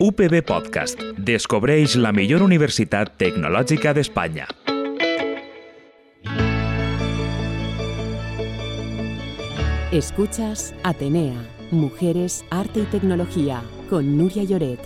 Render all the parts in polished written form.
UPB Podcast. Descobreix la millor universitat tecnològica d'Espanya. Escuchas Atenea, Mujeres, Arte y Tecnología, con Núria Lloret.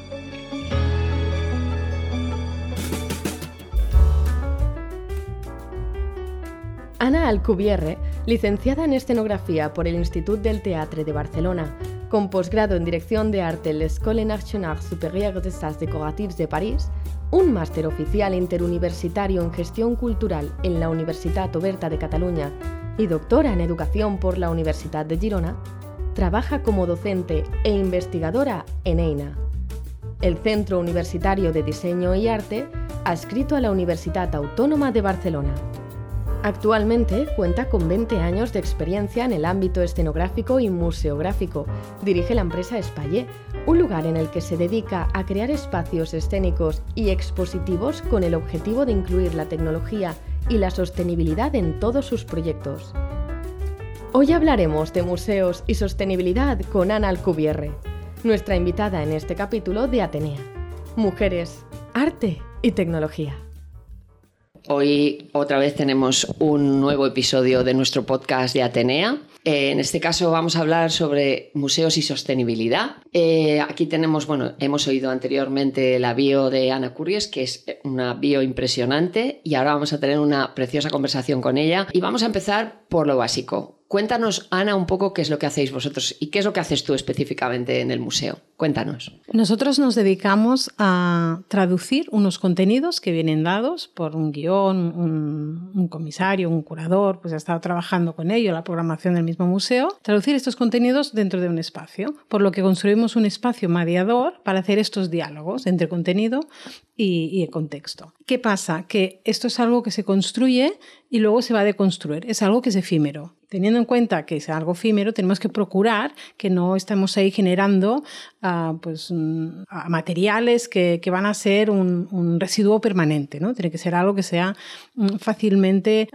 Ana Alcubierre, licenciada en Escenografía por el Institut del Teatre de Barcelona, con posgrado en Dirección de Arte en l'École Nationale Supérieure des Arts Décoratifs de París, un máster oficial interuniversitario en Gestión Cultural en la Universitat Oberta de Cataluña y doctora en Educación por la Universitat de Girona, trabaja como docente e investigadora en EINA, el Centro Universitario de Diseño y Arte adscrito a la Universitat Autónoma de Barcelona. Actualmente cuenta con 20 años de experiencia en el ámbito escenográfico y museográfico. Dirige la empresa Espalle, un lugar en el que se dedica a crear espacios escénicos y expositivos con el objetivo de incluir la tecnología y la sostenibilidad en todos sus proyectos. Hoy hablaremos de museos y sostenibilidad con Ana Alcubierre, nuestra invitada en este capítulo de Atenea. Mujeres, arte y tecnología. Hoy otra vez tenemos un nuevo episodio de nuestro podcast de Atenea. En este caso vamos a hablar sobre museos y sostenibilidad. Aquí tenemos, hemos oído anteriormente la bio de Ana Curries, que es una bio impresionante, y ahora vamos a tener una preciosa conversación con ella. Y vamos a empezar por lo básico. Cuéntanos, Ana, un poco qué es lo que hacéis vosotros y qué es lo que haces tú específicamente en el museo. Cuéntanos. Nosotros nos dedicamos a traducir unos contenidos que vienen dados por un guión, un comisario, un curador, pues ha estado trabajando con ello, la programación del mismo museo, traducir estos contenidos dentro de un espacio, por lo que construimos un espacio mediador para hacer estos diálogos entre contenido y el contexto. ¿Qué pasa? Que esto es algo que se construye y luego se va a deconstruir, es algo que es efímero. Teniendo en cuenta que es algo efímero, tenemos que procurar que no estemos ahí generando materiales que van a ser un residuo permanente, ¿no? Tiene que ser algo que sea fácilmente,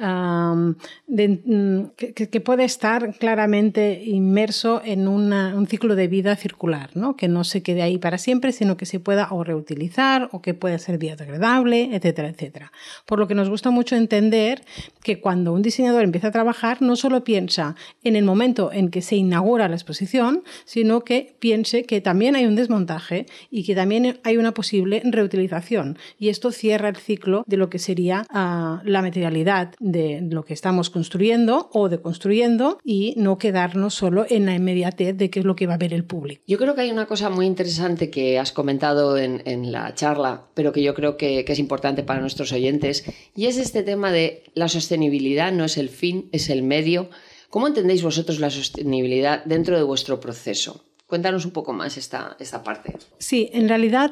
que puede estar claramente inmerso en un ciclo de vida circular, ¿no? Que no se quede ahí para siempre, sino que se pueda o reutilizar o que pueda ser biodegradable, etcétera, etcétera. Por lo que nos gusta mucho entender que cuando un diseñador empieza a trabajar, no solo piensa en el momento en que se inaugura la exposición, sino que piense que también hay un desmontaje y que también hay una posible reutilización. Y esto cierra el ciclo de lo que sería la materialidad de lo que estamos construyendo o deconstruyendo y no quedarnos solo en la inmediatez de qué es lo que va a ver el público. Yo creo que hay una cosa muy interesante que has comentado en la charla, pero que yo creo que es importante para nuestros oyentes, y es este tema de la sostenibilidad no es el fin, es el medio. ¿Cómo entendéis vosotros la sostenibilidad dentro de vuestro proceso? Cuéntanos un poco más esta parte. Sí, en realidad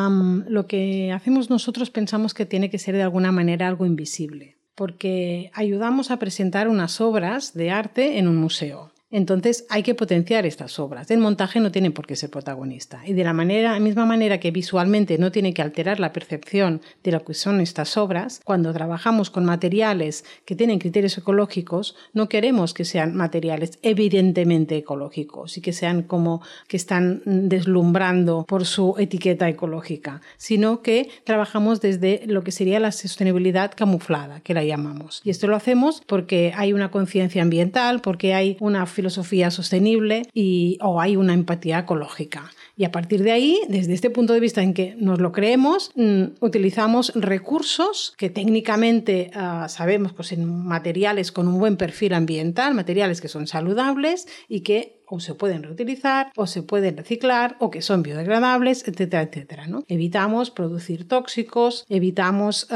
lo que hacemos nosotros pensamos que tiene que ser de alguna manera algo invisible, porque ayudamos a presentar unas obras de arte en un museo. Entonces hay que potenciar estas obras. El montaje no tiene por qué ser protagonista. Y de la misma manera que visualmente no tiene que alterar la percepción de lo que son estas obras, cuando trabajamos con materiales que tienen criterios ecológicos, no queremos que sean materiales evidentemente ecológicos y que sean como que están deslumbrando por su etiqueta ecológica, sino que trabajamos desde lo que sería la sostenibilidad camuflada, que la llamamos. Y esto lo hacemos porque hay una conciencia ambiental, porque hay una filosofía sostenible o hay una empatía ecológica. Y a partir de ahí, desde este punto de vista en que nos lo creemos, utilizamos recursos que técnicamente sabemos que son materiales con un buen perfil ambiental, materiales que son saludables y que o se pueden reutilizar, o se pueden reciclar, o que son biodegradables, etcétera, etcétera, ¿no? Evitamos producir tóxicos, evitamos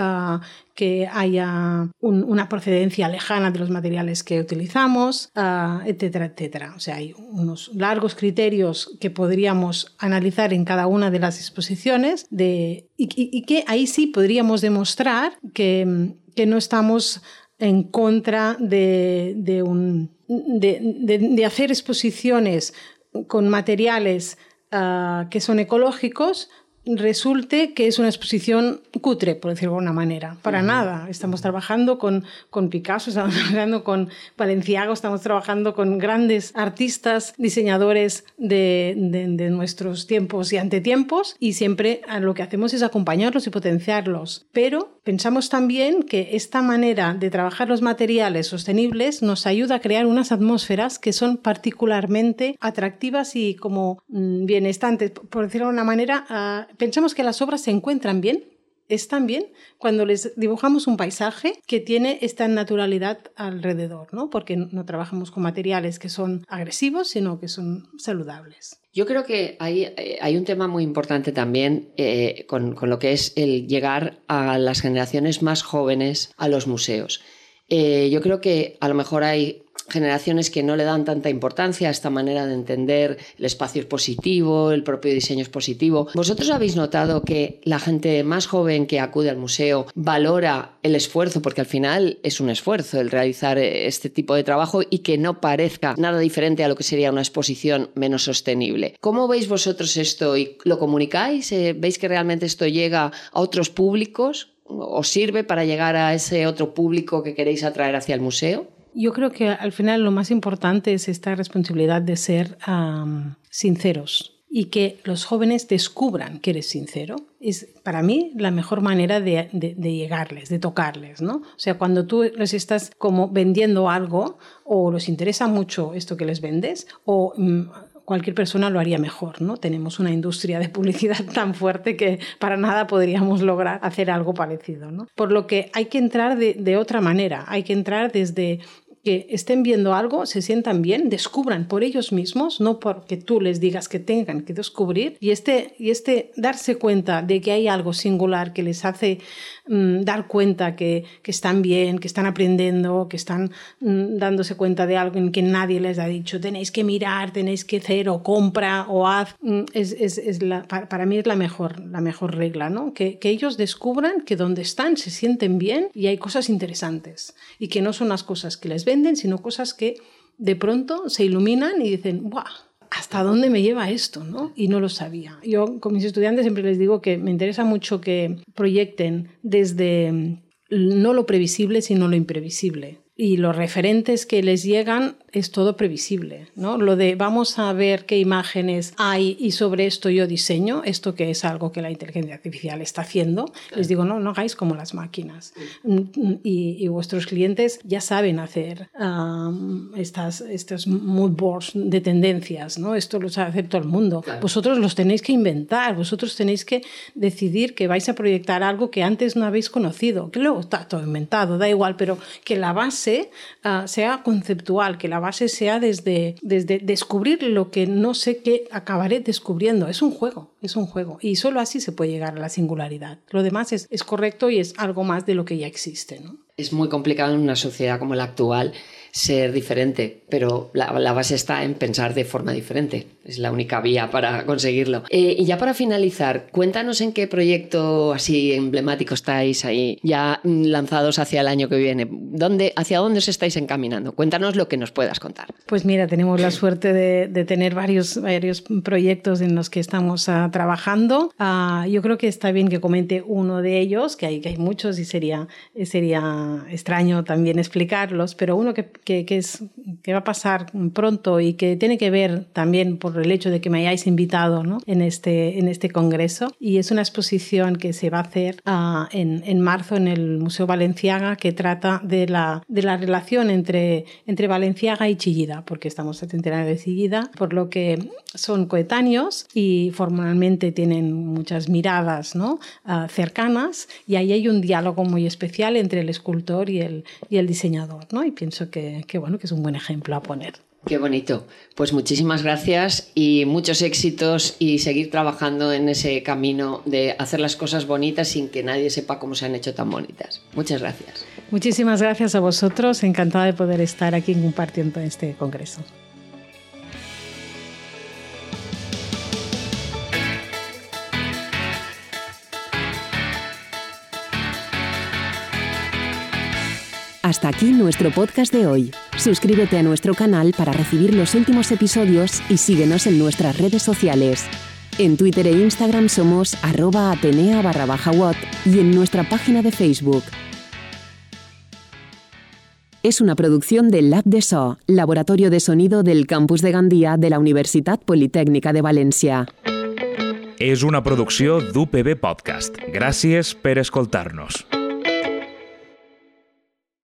que haya una procedencia lejana de los materiales que utilizamos, etcétera, etcétera. O sea, hay unos largos criterios que podríamos analizar en cada una de las exposiciones y que ahí sí podríamos demostrar que no estamos en contra de hacer exposiciones con materiales que son ecológicos, resulte que es una exposición cutre, por decirlo de alguna manera. Para nada. Estamos trabajando con Picasso, estamos trabajando con Balenciaga, estamos trabajando con grandes artistas, diseñadores de nuestros tiempos y antetiempos, y siempre lo que hacemos es acompañarlos y potenciarlos. Pero pensamos también que esta manera de trabajar los materiales sostenibles nos ayuda a crear unas atmósferas que son particularmente atractivas y como bienestantes. Por decirlo de alguna manera, pensamos que las obras se encuentran bien, están bien, cuando les dibujamos un paisaje que tiene esta naturalidad alrededor, ¿no? Porque no trabajamos con materiales que son agresivos, sino que son saludables. Yo creo que hay un tema muy importante también con lo que es el llegar a las generaciones más jóvenes a los museos. Yo creo que a lo mejor hay generaciones que no le dan tanta importancia a esta manera de entender el espacio es positivo, el propio diseño es positivo. ¿Vosotros habéis notado que la gente más joven que acude al museo valora el esfuerzo? Porque al final es un esfuerzo el realizar este tipo de trabajo y que no parezca nada diferente a lo que sería una exposición menos sostenible. ¿Cómo veis vosotros esto y lo comunicáis? ¿Veis que realmente esto llega a otros públicos? ¿Os sirve para llegar a ese otro público que queréis atraer hacia el museo? Yo creo que al final lo más importante es esta responsabilidad de ser sinceros y que los jóvenes descubran que eres sincero. Es para mí la mejor manera de llegarles, de tocarles, ¿no? O sea, cuando tú les estás como vendiendo algo o les interesa mucho esto que les vendes o cualquier persona lo haría mejor, ¿no? Tenemos una industria de publicidad tan fuerte que para nada podríamos lograr hacer algo parecido, ¿no? Por lo que hay que entrar de otra manera, hay que entrar desde que estén viendo algo, se sientan bien, descubran por ellos mismos, no porque tú les digas que tengan que descubrir, y darse cuenta de que hay algo singular que les hace dar cuenta que están bien, que están aprendiendo, que están dándose cuenta de algo en que nadie les ha dicho, tenéis que mirar, tenéis que hacer, o compra, o haz. Para mí es la mejor regla, ¿no? Que ellos descubran que donde están se sienten bien y hay cosas interesantes, y que no son las cosas que les venden, sino cosas que de pronto se iluminan y dicen, ¡guau! ¿Hasta dónde me lleva esto? ¿No? Y no lo sabía. Yo con mis estudiantes siempre les digo que me interesa mucho que proyecten desde no lo previsible, sino lo imprevisible. Y los referentes que les llegan es todo previsible, ¿no? Lo de vamos a ver qué imágenes hay y sobre esto yo diseño, esto que es algo que la inteligencia artificial está haciendo, claro. Les digo, no hagáis como las máquinas. Y vuestros clientes ya saben hacer estos mood boards de tendencias, ¿no? Esto lo sabe hacer todo el mundo. Claro. Vosotros los tenéis que inventar, vosotros tenéis que decidir que vais a proyectar algo que antes no habéis conocido, que luego está todo inventado, da igual, pero que la base sea conceptual, que la base sea desde descubrir lo que no sé qué acabaré descubriendo. Es un juego, y solo así se puede llegar a la singularidad. Lo demás es correcto y es algo más de lo que ya existe, ¿no? Es muy complicado en una sociedad como la actual ser diferente, pero la base está en pensar de forma diferente. Es la única vía para conseguirlo. Y ya para finalizar, cuéntanos en qué proyecto así emblemático estáis ahí ya lanzados hacia el año que viene. ¿Hacia dónde os estáis encaminando? Cuéntanos lo que nos puedas contar. Pues mira, tenemos la suerte de tener varios proyectos en los que estamos trabajando. Yo creo que está bien que comente uno de ellos, que hay muchos y sería extraño también explicarlos, pero uno que va a pasar pronto y que tiene que ver también por el hecho de que me hayáis invitado, ¿no? en este congreso, y es una exposición que se va a hacer en marzo en el Museo Balenciaga, que trata de la relación entre Balenciaga y Chillida, porque estamos al centenario de Chillida, por lo que son coetáneos y formalmente tienen muchas miradas, ¿no? Cercanas, y ahí hay un diálogo muy especial entre el escultor y el diseñador, ¿no? Y pienso que es un buen ejemplo a poner. Qué bonito. Pues muchísimas gracias y muchos éxitos, y seguir trabajando en ese camino de hacer las cosas bonitas sin que nadie sepa cómo se han hecho tan bonitas. Muchas gracias. Muchísimas gracias a vosotros. Encantada de poder estar aquí compartiendo este congreso. Hasta aquí nuestro podcast de hoy. Suscríbete a nuestro canal para recibir los últimos episodios y síguenos en nuestras redes sociales. En Twitter e Instagram somos @atenea_watt y en nuestra página de Facebook. Es una producción del Lab de So, Laboratorio de Sonido del Campus de Gandia de la Universitat Politècnica de València. És una producció d'UPB Podcast. Gràcies per escoltar-nos.